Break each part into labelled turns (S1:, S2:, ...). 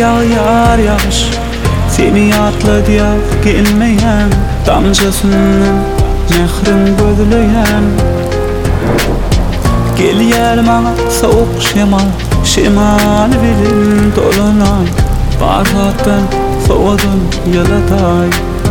S1: yağar yağış, seni atla diye gelmeyen damcasından mehrin gözleyen. Gel yanıma soğuk şemal bilim dolanay, barhattan soğudun yalatay.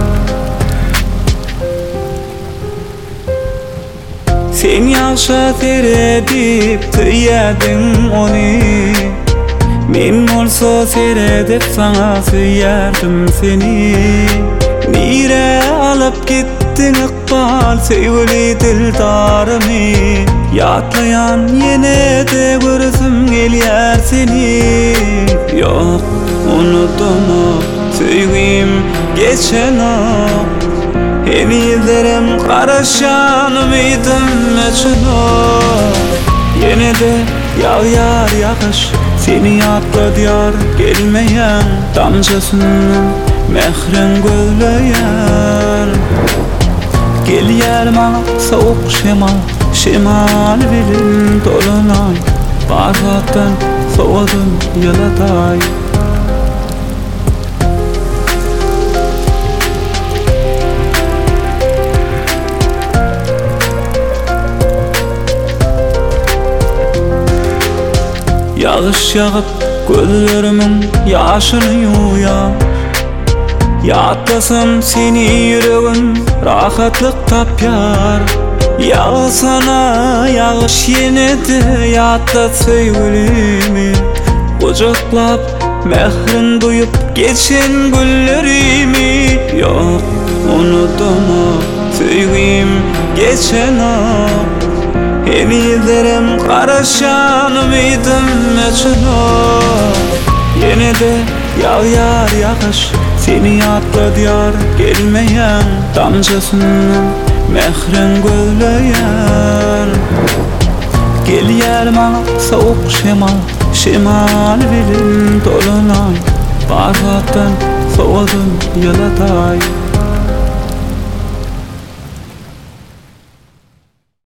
S1: Sen yaşa seyredip tüyedin onu, men olsa seyredip sana süyerdim seni. Nire alıp gittin ıkbal sevgili dildarımı, yatlayan yine de gözüm gelyer seni. Yok unuttum o sevgim geçen o, Enizlerim karışan mıydım meçhuno. Yine de yağar yağış, seni atla diyar gelmeyen damcasından mehrin gözleyen. Gel yanıma soğuk şemal bilim dolanay, barhattan soğudun yalatay. Yağış yağıp gözlerimin yaşını yuyar, yatlasam seni yüreğin rahatlık tapyar. Yağsana yağış yine de yatla sevgilimi, kucaklap mehrin duyup geçen güllerimi. Yok unuttum o sevgim geçen o, Enizlerim karışan mıydım meçhuno. Yine de yağar yağış, seni atla diyar gelmeyen damcasından mehrin gözleyen. Gel yanıma soğuk şemal bilim dolanay, barhattan soğudun yalatay.